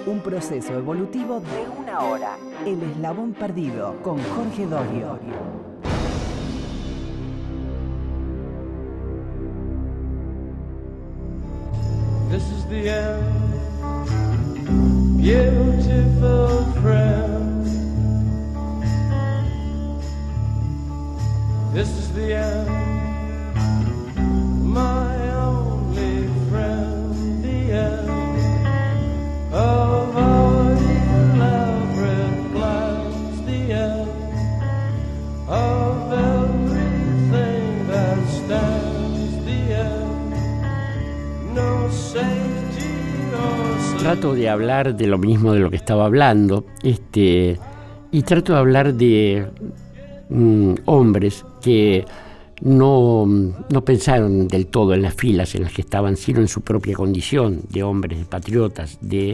Un proceso evolutivo de 1 hora. El eslabón perdido con Jorge Dorio. This is the end, beautiful friend. This is the end, my only friend. The end of our elaborate plans. The end of everything that stands. The end, no safety or... Trato de hablar de lo mismo de lo que estaba hablando, y trato de hablar de hombres que no pensaron del todo en las filas en las que estaban, sino en su propia condición de hombres, de patriotas, de,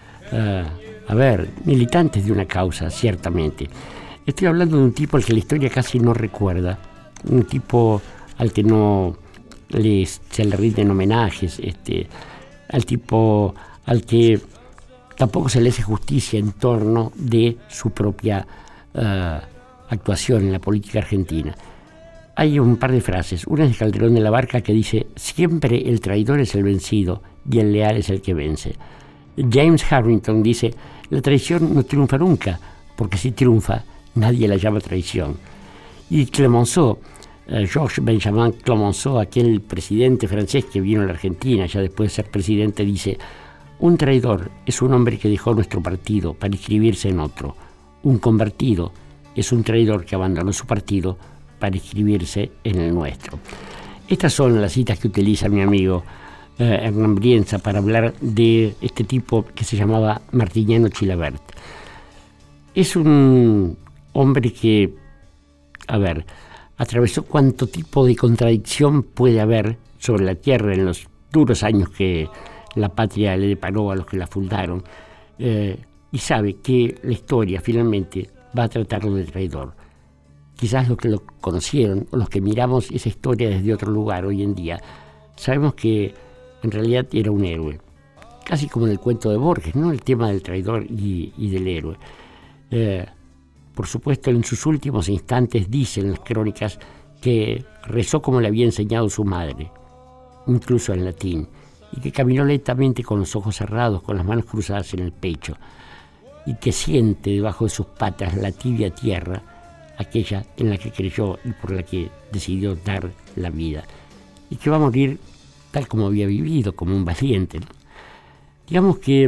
militantes de una causa, ciertamente. Estoy hablando de un tipo al que la historia casi no recuerda, un tipo al que se le rinden homenajes, al tipo al que tampoco se le hace justicia en torno de su propia actuación en la política argentina. Hay un par de frases. Una es de Calderón de la Barca, que dice: siempre el traidor es el vencido y el leal es el que vence. James Harrington dice: la traición no triunfa nunca, porque si triunfa nadie la llama traición. Y Clemenceau, Georges Benjamin Clemenceau, aquel presidente francés que vino a la Argentina ya después de ser presidente, dice: un traidor es un hombre que dejó nuestro partido para inscribirse en otro. Un convertido es un traidor que abandonó su partido para inscribirse en el nuestro. Estas son las citas que utiliza mi amigo Hernán Brienza para hablar de este tipo que se llamaba Martiniano Chilavert. Es un hombre que, atravesó cuánto tipo de contradicción puede haber sobre la tierra en los duros años que la patria le deparó a los que la fundaron, y sabe que la historia finalmente va a tratarlo de traidor. Quizás los que lo conocieron o los que miramos esa historia desde otro lugar hoy en día, sabemos que en realidad era un héroe, casi como en el cuento de Borges, ¿no? El tema del traidor y del héroe. Por supuesto, en sus últimos instantes dicen las crónicas que rezó como le había enseñado su madre, incluso en latín, y que caminó lentamente con los ojos cerrados, con las manos cruzadas en el pecho, y que siente debajo de sus patas la tibia tierra, aquella en la que creyó y por la que decidió dar la vida, y que va a morir tal como había vivido, como un valiente, ¿no? Digamos que,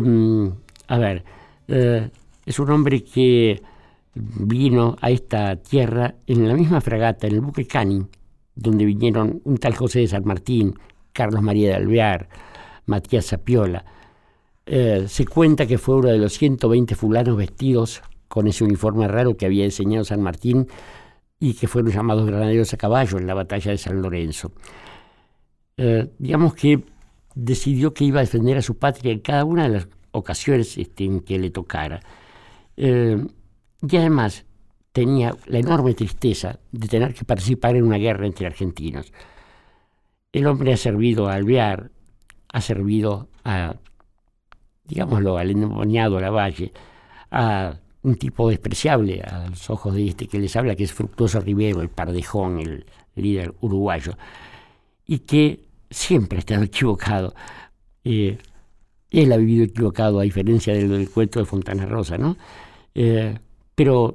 es un hombre que vino a esta tierra en la misma fragata, en el buque Canning, donde vinieron un tal José de San Martín, Carlos María de Alvear, Matías Sapiola. Se cuenta que fue uno de los 120 fulanos vestidos con ese uniforme raro que había enseñado San Martín y que fueron llamados granaderos a caballo en la batalla de San Lorenzo. Digamos que decidió que iba a defender a su patria en cada una de las ocasiones en que le tocara. Y además tenía la enorme tristeza de tener que participar en una guerra entre argentinos. El hombre ha servido a Alvear, ha servido al endemoniado Lavalle, a un tipo despreciable a los ojos de este que les habla, que es Fructuoso Rivero, el Pardejón, el líder uruguayo, y que siempre ha estado equivocado. Él ha vivido equivocado, a diferencia del cuento de Fontana Rosa, ¿no? Pero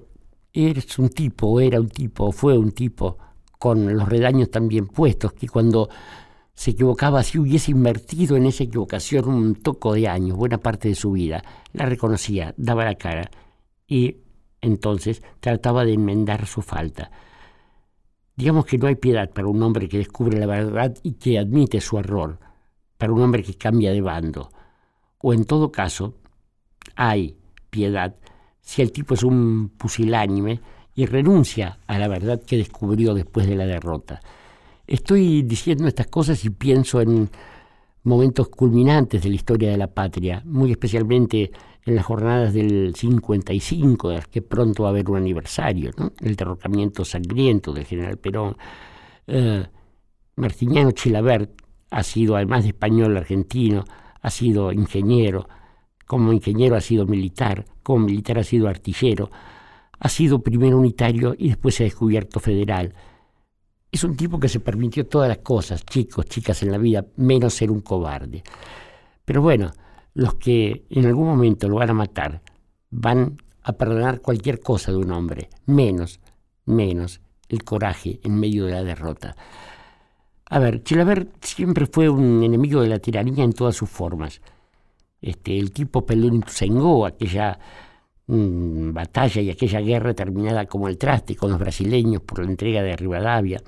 fue un tipo con los redaños también puestos, que cuando se equivocaba, si hubiese invertido en esa equivocación un toco de años, buena parte de su vida, la reconocía, daba la cara y entonces trataba de enmendar su falta. Digamos que no hay piedad para un hombre que descubre la verdad y que admite su error, para un hombre que cambia de bando. O en todo caso, hay piedad si el tipo es un pusilánime y renuncia a la verdad que descubrió después de la derrota. Estoy diciendo estas cosas y pienso en momentos culminantes de la historia de la patria, muy especialmente en las jornadas del 55, de las que pronto va a haber un aniversario, ¿no? El derrocamiento sangriento del general Perón. Martiniano Chilavert ha sido, además de español argentino, ha sido ingeniero, como ingeniero ha sido militar, como militar ha sido artillero, ha sido primero unitario y después se ha descubierto federal. Es un tipo que se permitió todas las cosas, chicos, chicas en la vida, menos ser un cobarde. Pero bueno, los que en algún momento lo van a matar van a perdonar cualquier cosa de un hombre, menos el coraje en medio de la derrota. A ver, Chilavert siempre fue un enemigo de la tiranía en todas sus formas. El tipo peleó en Ituzaingó, aquella batalla y aquella guerra terminada como el traste con los brasileños por la entrega de Rivadavia.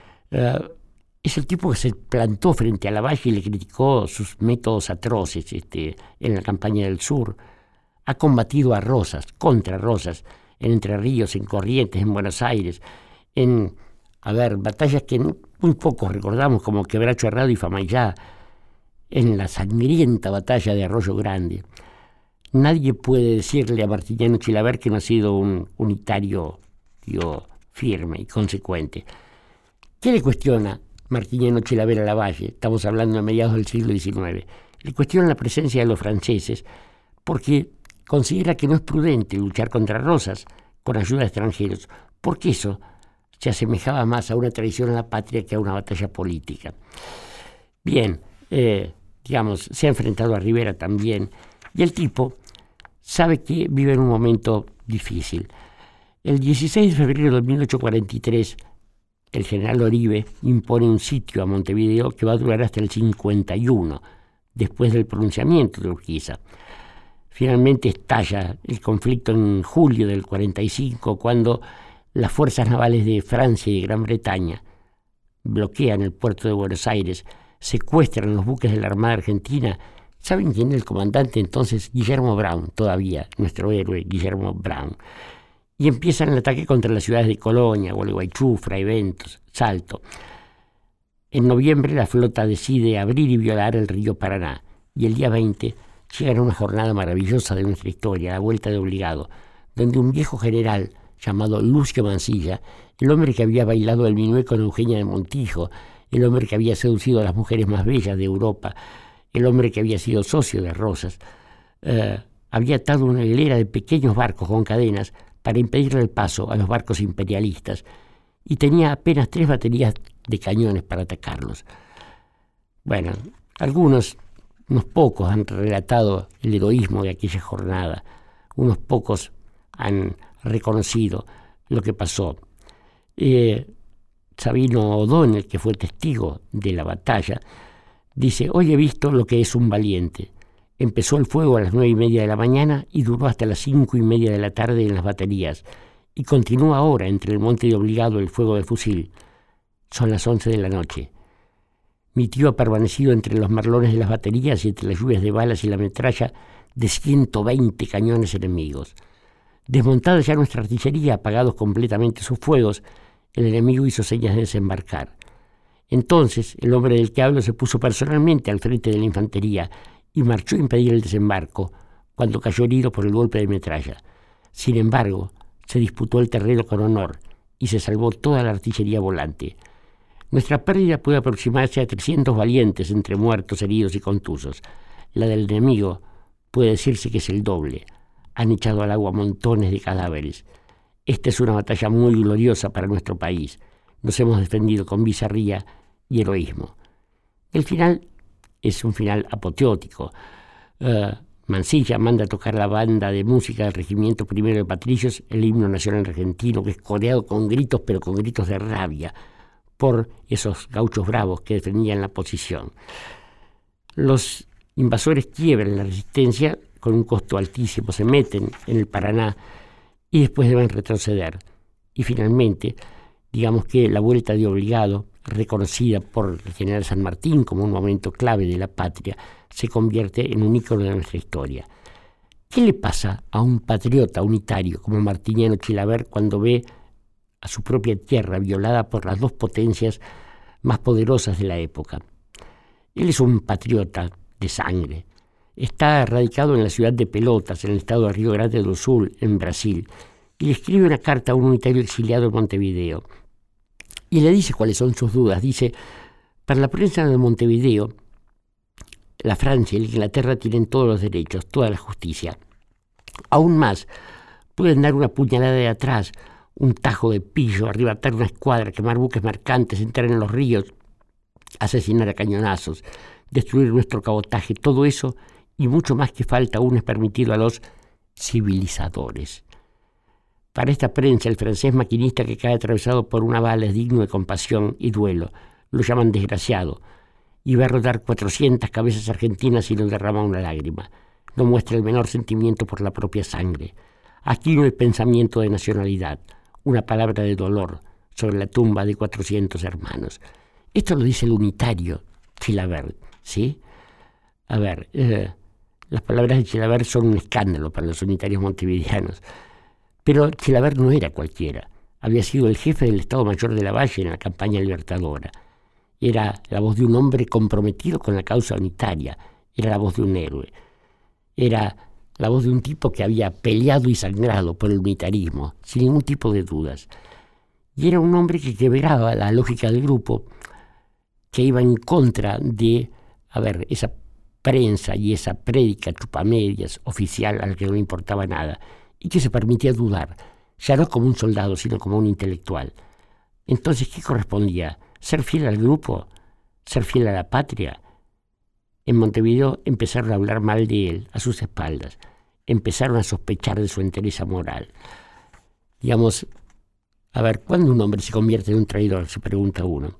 Es el tipo que se plantó frente a Lavalle y le criticó sus métodos atroces en la campaña del sur. Ha combatido a Rosas, contra Rosas, en Entre Ríos, en Corrientes, en Buenos Aires, en batallas que muy pocos recordamos, como Quebracho Herrado y Famaillá, en la sangrienta batalla de Arroyo Grande. Nadie puede decirle a Martiniano Chilavert que no ha sido un unitario firme y consecuente. ¿Qué le cuestiona Martiniano Chilavert a Lavalle? Estamos hablando de mediados del siglo XIX. Le cuestiona la presencia de los franceses porque considera que no es prudente luchar contra Rosas con ayuda de extranjeros, porque eso se asemejaba más a una traición a la patria que a una batalla política. Bien, se ha enfrentado a Rivera también, y el tipo sabe que vive en un momento difícil. El 16 de febrero de 1843, el general Oribe impone un sitio a Montevideo que va a durar hasta el 51, después del pronunciamiento de Urquiza. Finalmente estalla el conflicto en julio del 45, cuando las fuerzas navales de Francia y de Gran Bretaña bloquean el puerto de Buenos Aires, secuestran los buques de la Armada Argentina. ¿Saben quién es el comandante entonces? Guillermo Brown, todavía, nuestro héroe Guillermo Brown. Y empiezan el ataque contra las ciudades de Colonia, Gualeguaychú, Fray Bentos, Salto. En noviembre la flota decide abrir y violar el río Paraná, y el día 20 llegan a una jornada maravillosa de nuestra historia, la Vuelta de Obligado, donde un viejo general llamado Lucio Mansilla, el hombre que había bailado el minué con Eugenia de Montijo, el hombre que había seducido a las mujeres más bellas de Europa, el hombre que había sido socio de Rosas, había atado una hilera de pequeños barcos con cadenas para impedirle el paso a los barcos imperialistas y tenía apenas 3 baterías de cañones para atacarlos. Bueno, unos pocos han relatado el heroísmo de aquella jornada, unos pocos han reconocido lo que pasó. Sabino O'Donnell, que fue testigo de la batalla, dice: hoy he visto lo que es un valiente. Empezó el fuego a las 9:30 de la mañana y duró hasta las 5:30 de la tarde en las baterías, y continúa ahora entre el Monte de Obligado el fuego de fusil. Son las 11 de la noche. Mi tío ha permanecido entre los merlones de las baterías y entre las lluvias de balas y la metralla de 120 cañones enemigos. Desmontada ya nuestra artillería, apagados completamente sus fuegos, el enemigo hizo señas de desembarcar. Entonces el hombre del que hablo se puso personalmente al frente de la infantería y marchó a impedir el desembarco cuando cayó herido por el golpe de metralla. Sin embargo, se disputó el terreno con honor y se salvó toda la artillería volante. Nuestra pérdida puede aproximarse a 300 valientes entre muertos, heridos y contusos. La del enemigo puede decirse que es el doble. Han echado al agua montones de cadáveres. Esta es una batalla muy gloriosa para nuestro país. Nos hemos defendido con bizarría y heroísmo. El final es un final apoteótico. Mansilla manda a tocar la banda de música del Regimiento Primero de Patricios, el himno nacional argentino, que es coreado con gritos, pero con gritos de rabia, por esos gauchos bravos que defendían la posición. Los invasores quiebran la resistencia con un costo altísimo, se meten en el Paraná y después deben retroceder. Y finalmente, digamos que la Vuelta de Obligado, reconocida por el general San Martín como un momento clave de la patria, se convierte en un ícono de nuestra historia. ¿Qué le pasa a un patriota unitario como Martiniano Chilavert cuando ve a su propia tierra violada por las 2 potencias más poderosas de la época? Él es un patriota de sangre. Está radicado en la ciudad de Pelotas, en el estado de Río Grande do Sul, en Brasil, y le escribe una carta a un unitario exiliado en Montevideo. Y le dice cuáles son sus dudas. Dice: para la prensa de Montevideo, la Francia y la Inglaterra tienen todos los derechos, toda la justicia. Aún más, pueden dar una puñalada de atrás, un tajo de pillo, arrebatar una escuadra, quemar buques mercantes, entrar en los ríos, asesinar a cañonazos, destruir nuestro cabotaje. Todo eso y mucho más que falta aún es permitido a los civilizadores. Para esta prensa, el francés maquinista que cae atravesado por una bala es digno de compasión y duelo. Lo llaman desgraciado. Y va a rodar 400 cabezas argentinas y no derrama una lágrima. No muestra el menor sentimiento por la propia sangre. Aquí no hay pensamiento de nacionalidad, una palabra de dolor sobre la tumba de 400 hermanos. Esto lo dice el unitario Chilavert, ¿sí? A ver, las palabras de Chilavert son un escándalo para los unitarios montevideanos. Pero Chilavert no era cualquiera. Había sido el jefe del Estado Mayor de Lavalle en la campaña libertadora. Era la voz de un hombre comprometido con la causa unitaria. Era la voz de un héroe. Era la voz de un tipo que había peleado y sangrado por el unitarismo, sin ningún tipo de dudas. Y era un hombre que quebraba la lógica del grupo, que iba en contra de, esa prensa y esa prédica chupamedias oficial a la que no le importaba nada, y que se permitía dudar, ya no como un soldado, sino como un intelectual. Entonces, ¿qué correspondía? ¿Ser fiel al grupo? ¿Ser fiel a la patria? En Montevideo empezaron a hablar mal de él, a sus espaldas. Empezaron a sospechar de su entereza moral. Digamos, ¿cuándo un hombre se convierte en un traidor? Se pregunta uno.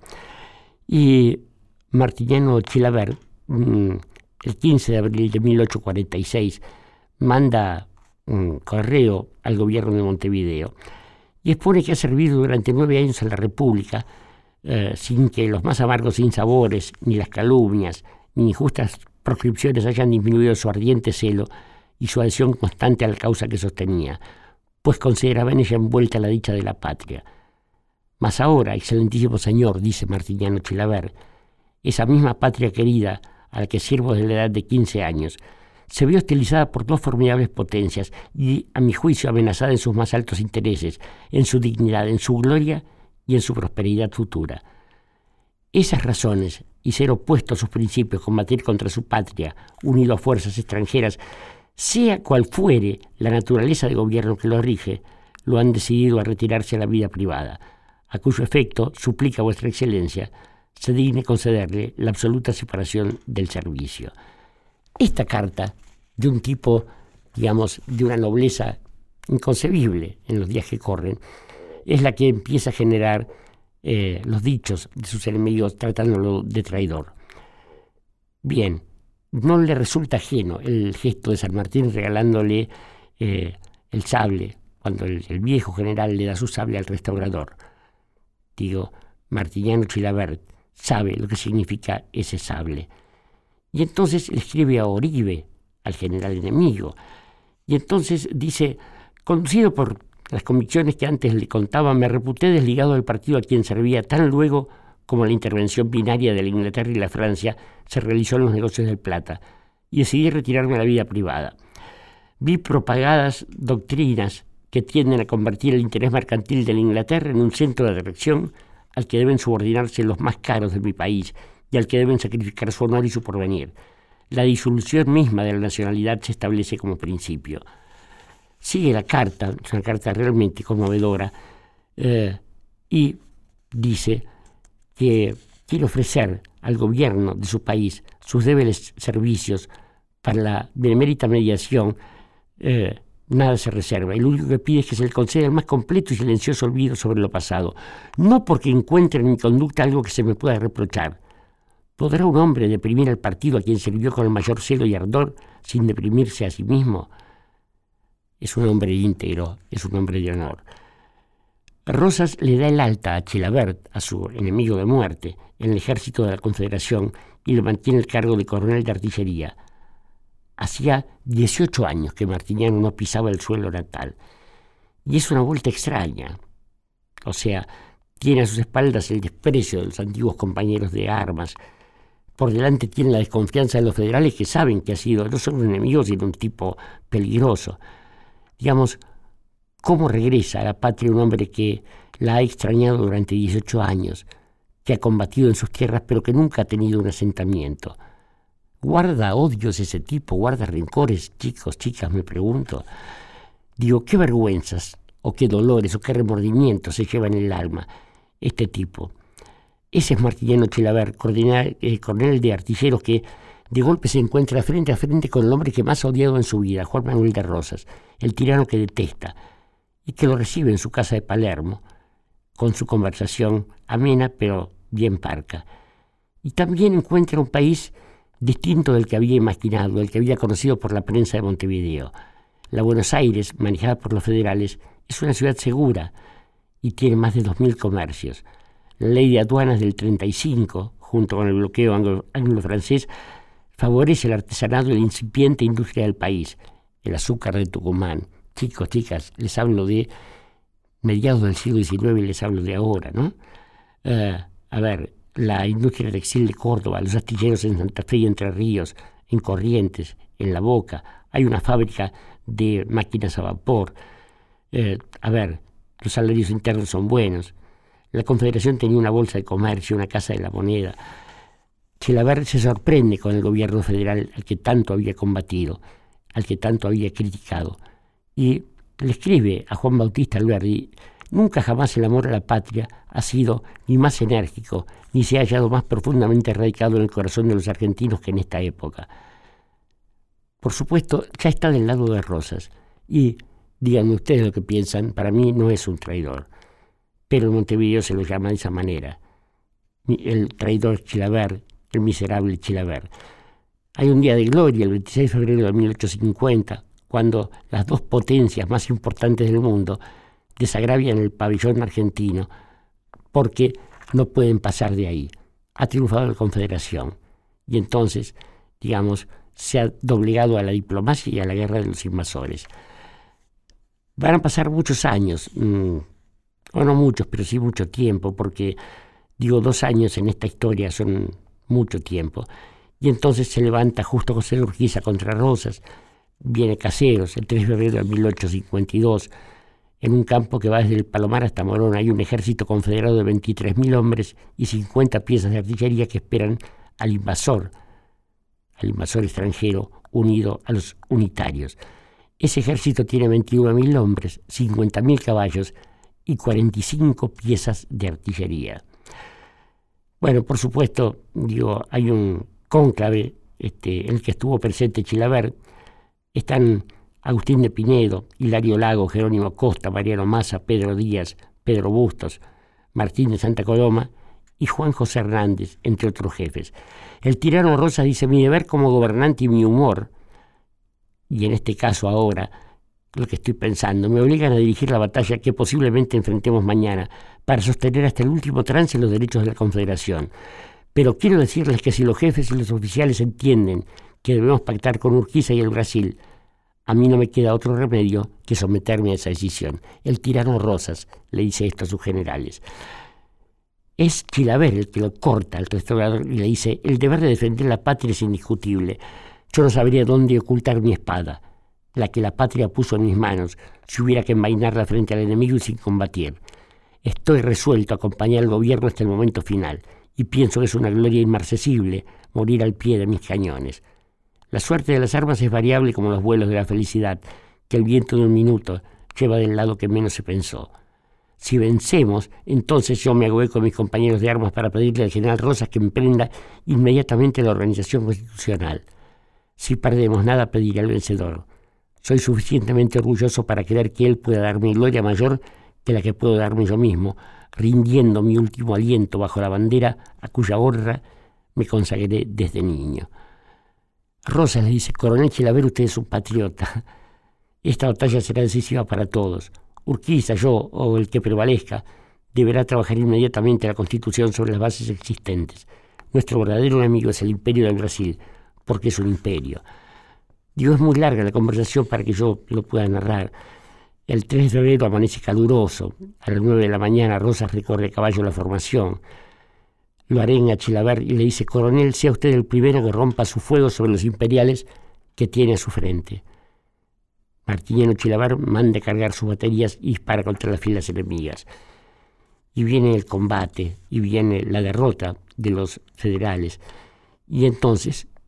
Y Martiniano Chilavert, el 15 de abril de 1846, manda un correo al gobierno de Montevideo y expone que ha servido durante 9 años a la República sin que los más amargos sinsabores, ni las calumnias, ni injustas proscripciones hayan disminuido su ardiente celo y su adhesión constante a la causa que sostenía, pues consideraba en ella envuelta la dicha de la patria. Mas ahora, excelentísimo señor, dice Martiniano Chilavert, esa misma patria querida a la que sirvo desde la edad de 15 años, se vio hostilizada por 2 formidables potencias y, a mi juicio, amenazada en sus más altos intereses, en su dignidad, en su gloria y en su prosperidad futura. Esas razones, y ser opuesto a sus principios, combatir contra su patria, unido a fuerzas extranjeras, sea cual fuere la naturaleza de gobierno que lo rige, lo han decidido a retirarse a la vida privada, a cuyo efecto suplica a vuestra excelencia se digne concederle la absoluta separación del servicio. Esta carta, de un tipo, digamos, de una nobleza inconcebible en los días que corren, es la que empieza a generar los dichos de sus enemigos tratándolo de traidor. Bien, no le resulta ajeno el gesto de San Martín regalándole el sable, cuando el viejo general le da su sable al restaurador. Digo, Martiniano Chilavert sabe lo que significa ese sable. Y entonces le escribe a Oribe, al general enemigo. Y entonces dice, conducido por las convicciones que antes le contaba, me reputé desligado del partido a quien servía tan luego como la intervención binaria de la Inglaterra y la Francia se realizó en los negocios del Plata, y decidí retirarme a la vida privada. Vi propagadas doctrinas que tienden a convertir el interés mercantil de la Inglaterra en un centro de atracción al que deben subordinarse los más caros de mi país y al que deben sacrificar su honor y su porvenir. La disolución misma de la nacionalidad se establece como principio. Sigue la carta, es una carta realmente conmovedora, y dice que quiere ofrecer al gobierno de su país sus débiles servicios para la benemérita mediación. Nada se reserva, y lo único que pide es que se le conceda el más completo y silencioso olvido sobre lo pasado, no porque encuentre en mi conducta algo que se me pueda reprochar. ¿Podrá un hombre deprimir al partido a quien sirvió con el mayor celo y ardor sin deprimirse a sí mismo? Es un hombre íntegro, es un hombre de honor. Rosas le da el alta a Chilavert, a su enemigo de muerte, en el ejército de la Confederación y le mantiene el cargo de coronel de artillería. Hacía 18 años que Martiniano no pisaba el suelo natal. Y es una vuelta extraña. O sea, tiene a sus espaldas el desprecio de los antiguos compañeros de armas. Por delante tiene la desconfianza de los federales que saben que ha sido no solo un enemigo, sino un tipo peligroso. Digamos, ¿cómo regresa a la patria un hombre que la ha extrañado durante 18 años, que ha combatido en sus tierras pero que nunca ha tenido un asentamiento? ¿Guarda odios ese tipo? ¿Guarda rencores? Chicos, chicas, me pregunto. Digo, qué vergüenzas, o qué dolores, o qué remordimientos se lleva en el alma este tipo. Ese es Martiniano Chilavert, coronel de artilleros que de golpe se encuentra frente a frente con el hombre que más ha odiado en su vida, Juan Manuel de Rosas, el tirano que detesta, y que lo recibe en su casa de Palermo, con su conversación amena pero bien parca. Y también encuentra un país distinto del que había imaginado, del que había conocido por la prensa de Montevideo. La Buenos Aires, manejada por los federales, es una ciudad segura y tiene más de 2.000 comercios. La ley de aduanas del 35, junto con el bloqueo anglo-francés, favorece el artesanado y la incipiente industria del país. El azúcar de Tucumán. Chicos, chicas, les hablo de mediados del siglo XIX y les hablo de ahora, ¿no? La industria textil de Córdoba, los astilleros en Santa Fe y Entre Ríos, en Corrientes, en La Boca. Hay una fábrica de máquinas a vapor. Los salarios internos son buenos. La Confederación tenía una bolsa de comercio, una casa de la moneda. Chilavert se sorprende con el gobierno federal al que tanto había combatido, al que tanto había criticado. Y le escribe a Juan Bautista Alberdi: nunca jamás el amor a la patria ha sido ni más enérgico, ni se ha hallado más profundamente arraigado en el corazón de los argentinos que en esta época. Por supuesto, ya está del lado de Rosas. Y, díganme ustedes lo que piensan, para mí no es un traidor. Pero en Montevideo se lo llama de esa manera. El traidor Chilavert, el miserable Chilavert. Hay un día de gloria, el 26 de febrero de 1850, cuando las dos potencias más importantes del mundo desagravian el pabellón argentino porque no pueden pasar de ahí. Ha triunfado la Confederación y entonces, digamos, se ha doblegado a la diplomacia y a la guerra de los invasores. Van a pasar muchos años, o no muchos, pero sí mucho tiempo, porque, 2 años en esta historia son mucho tiempo. Y entonces se levanta justo José de Urquiza contra Rosas, viene Caseros, el 3 de febrero de 1852, en un campo que va desde el Palomar hasta Morón. Hay un ejército confederado de 23.000 hombres y 50 piezas de artillería que esperan al invasor extranjero unido a los unitarios. Ese ejército tiene 21.000 hombres, 50.000 caballos y 45 piezas de artillería. Bueno, por supuesto, hay un cónclave en el que estuvo presente Chilavert. Están Agustín de Pinedo, Hilario Lago, Jerónimo Costa, Mariano Massa, Pedro Díaz, Pedro Bustos, Martín de Santa Coloma y Juan José Hernández, entre otros jefes. El tirano Rosas dice: mi deber como gobernante y mi humor, y en este caso ahora, lo que estoy pensando, me obligan a dirigir la batalla que posiblemente enfrentemos mañana para sostener hasta el último trance los derechos de la Confederación. Pero quiero decirles que si los jefes y los oficiales entienden que debemos pactar con Urquiza y el Brasil, a mí no me queda otro remedio que someterme a esa decisión. El tirano Rosas le dice esto a sus generales. Es Chilavert el que lo corta al restaurador y le dice: el deber de defender la patria es indiscutible. Yo no sabría dónde ocultar mi espada, la que la patria puso en mis manos, si hubiera que envainarla frente al enemigo y sin combatir. Estoy resuelto a acompañar al gobierno hasta el momento final, y pienso que es una gloria inmarcesible morir al pie de mis cañones. La suerte de las armas es variable como los vuelos de la felicidad, que el viento de un minuto lleva del lado que menos se pensó. Si vencemos, entonces yo me hago eco con mis compañeros de armas para pedirle al general Rosas que emprenda inmediatamente la organización constitucional. Si perdemos, nada pediré al vencedor. Soy suficientemente orgulloso para creer que él pueda darme gloria mayor que la que puedo darme yo mismo, rindiendo mi último aliento bajo la bandera a cuya honra me consagré desde niño. Rosas le dice: coronel Chilavert, usted es un patriota. Esta batalla será decisiva para todos. Urquiza, yo o el que prevalezca deberá trabajar inmediatamente la Constitución sobre las bases existentes. Nuestro verdadero enemigo es el Imperio del Brasil, porque es un imperio. Es muy larga la conversación para que yo lo pueda narrar. El 3 de febrero amanece caluroso. A las 9 de la mañana Rosas recorre a caballo la formación. Lo arenga Chilavert y le dice: coronel, sea usted el primero que rompa su fuego sobre los imperiales que tiene a su frente. Martiniano Chilavert manda cargar sus baterías y dispara contra las filas enemigas. Y viene el combate, y viene la derrota de los federales. Y entonces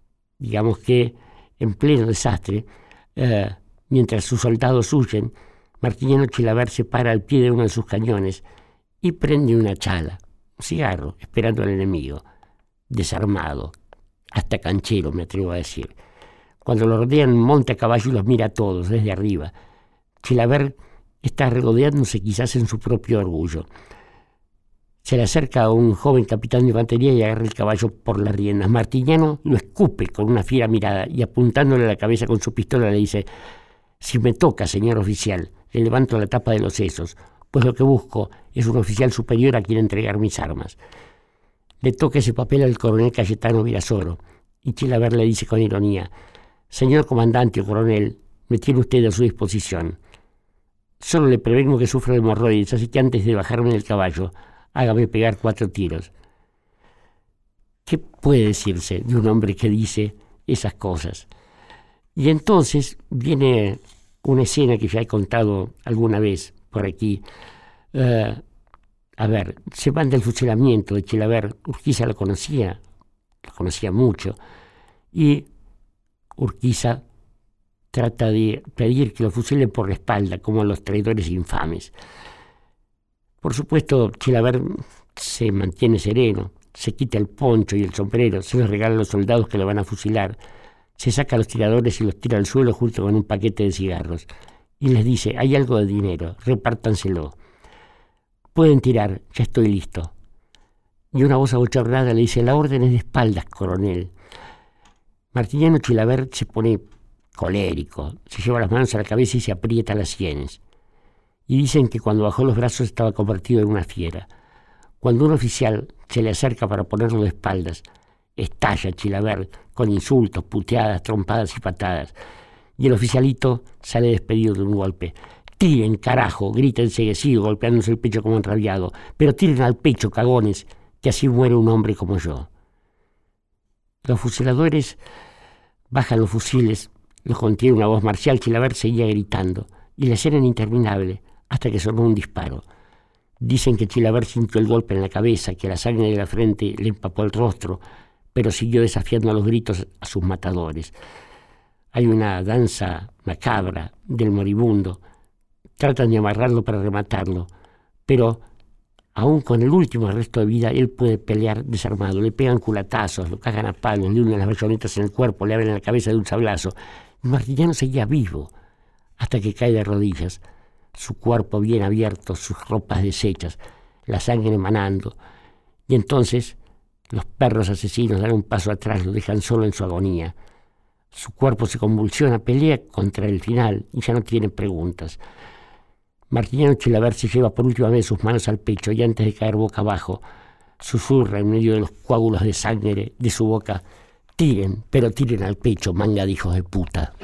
Digamos que en pleno desastre, mientras sus soldados huyen, Martiniano Chilavert se para al pie de uno de sus cañones y prende una chala, un cigarro, esperando al enemigo, desarmado, hasta canchero, me atrevo a decir. Cuando lo rodean, monta a caballo y los mira a todos desde arriba. Chilavert está regodeándose quizás en su propio orgullo. Se le acerca a un joven capitán de infantería y agarra el caballo por las riendas. Martiniano lo escupe con una fiera mirada y apuntándole a la cabeza con su pistola le dice: «Si me toca, señor oficial, le levanto la tapa de los sesos, pues lo que busco es un oficial superior a quien entregar mis armas». Le toca ese papel al coronel Cayetano Virasoro y Chilavert le dice con ironía: «Señor comandante o coronel, me tiene usted a su disposición. Solo le prevengo que sufro de hemorroides, así que antes de bajarme del caballo, hágame pegar 4 tiros». ¿Qué puede decirse de un hombre que dice esas cosas? Y entonces viene una escena que ya he contado alguna vez por aquí. Se manda el fusilamiento de Chilavert. Urquiza lo conocía mucho, y Urquiza trata de pedir que lo fusilen por la espalda, como los traidores infames. Por supuesto, Chilavert se mantiene sereno, se quita el poncho y el sombrero, se los regala a los soldados que lo van a fusilar, se saca a los tiradores y los tira al suelo junto con un paquete de cigarros, y les dice: «Hay algo de dinero, repártanselo. Pueden tirar, ya estoy listo». Y una voz abochornada le dice: «La orden es de espaldas, coronel». Martiniano Chilavert se pone colérico, se lleva las manos a la cabeza y se aprieta las sienes. Y dicen que cuando bajó los brazos estaba convertido en una fiera. Cuando un oficial se le acerca para ponerlo de espaldas, estalla Chilavert con insultos, puteadas, trompadas y patadas. Y el oficialito sale despedido de un golpe. «Tiren, carajo», grita enseguecido, golpeándose el pecho como enrabiado. «Pero tiren al pecho, cagones, que así muere un hombre como yo». Los fusiladores bajan los fusiles, los contiene una voz marcial. Chilavert seguía gritando, y la escena era interminable, hasta que sonó un disparo. Dicen que Chilavert sintió el golpe en la cabeza, que la sangre de la frente le empapó el rostro, pero siguió desafiando a los gritos a sus matadores. Hay una danza macabra del moribundo. Tratan de amarrarlo para rematarlo, pero aún con el último resto de vida, él puede pelear desarmado. Le pegan culatazos, lo cagan a palos, le unen las bayonetas en el cuerpo, le abren la cabeza de un sablazo. Martiniano seguía vivo hasta que cae de rodillas, su cuerpo bien abierto, sus ropas deshechas, la sangre emanando. Y entonces los perros asesinos dan un paso atrás, lo dejan solo en su agonía. Su cuerpo se convulsiona, pelea contra el final y ya no tiene preguntas. Martiniano Chilavert se lleva por última vez sus manos al pecho y antes de caer boca abajo, susurra en medio de los coágulos de sangre de su boca: «Tiren, pero tiren al pecho, manga de hijos de puta».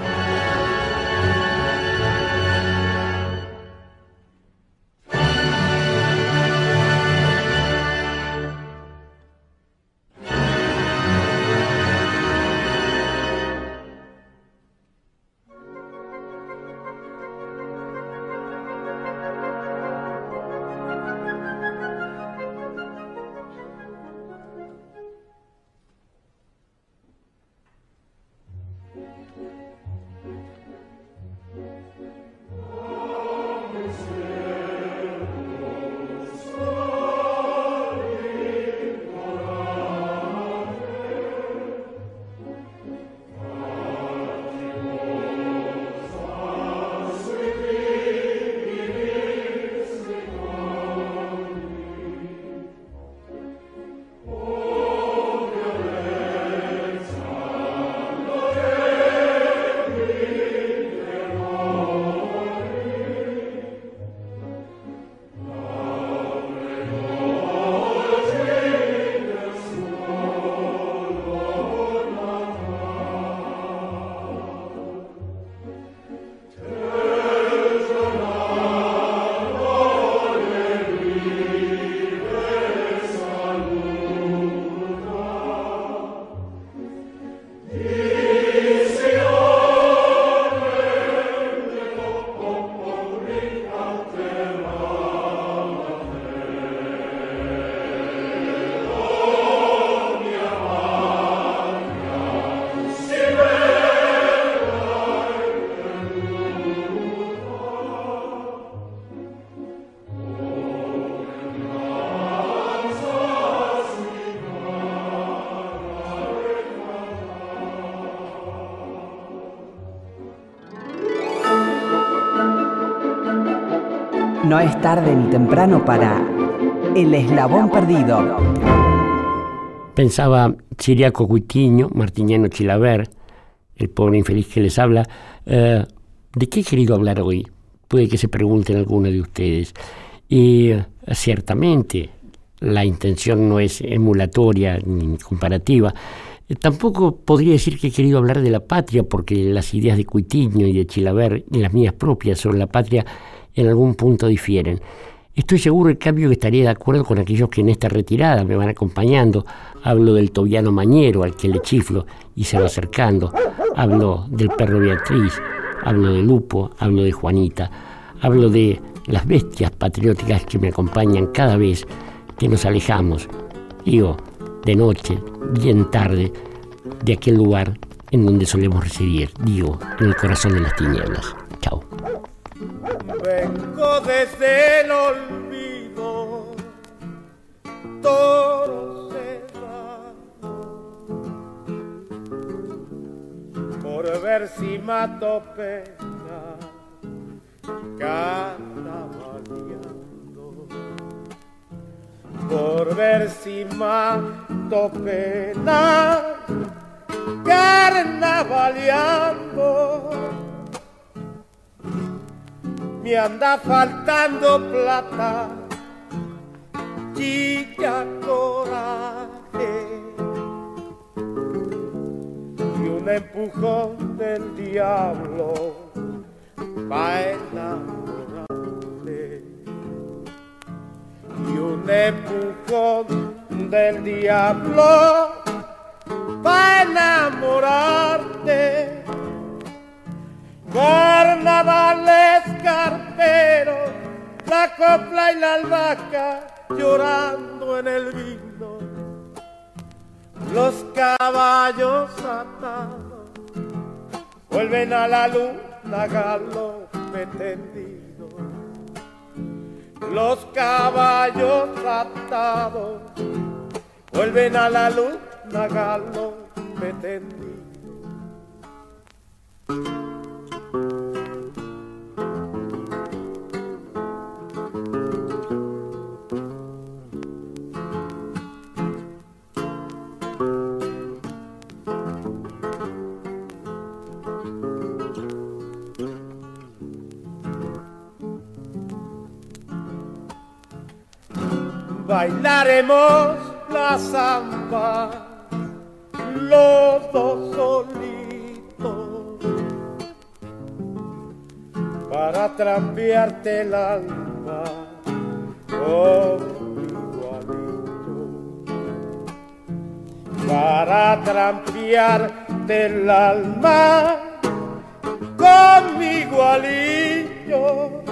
No es tarde ni temprano para El Eslabón Perdido. Pensaba Ciriaco Cuitiño, Martiniano Chilaver, el pobre infeliz que les habla. ¿De qué he querido hablar hoy? Puede que se pregunten algunos de ustedes. Y ciertamente la intención no es emulatoria ni comparativa. Tampoco podría decir que he querido hablar de la patria, porque las ideas de Cuitiño y de Chilaver y las mías propias sobre la patria en algún punto difieren. Estoy seguro, en cambio, que estaría de acuerdo con aquellos que en esta retirada me van acompañando. Hablo del tobiano mañero, al que le chiflo y se va acercando. Hablo del perro Beatriz, hablo de Lupo, hablo de Juanita. Hablo de las bestias patrióticas que me acompañan cada vez que nos alejamos. Digo, de noche, bien tarde, de aquel lugar en donde solemos residir. Digo, en el corazón de las tinieblas. Chao. Vengo desde el olvido, toro cerrado, por ver si mato pena, carnavaleando, por ver si mato pena, carnavaleando. Me anda faltando plata, chica, coraje y un empujón del diablo pa' enamorarte, y un empujón del diablo pa' enamorarte. Carnavales carteros, la copla y la albahaca llorando en el vino, los caballos atados vuelven a la luna galope tendido, los caballos atados vuelven a la luna galope tendido. Bailaremos la samba, los dos solitos, para trampearte el alma con mi igualito, para trampearte el alma con mi igualito.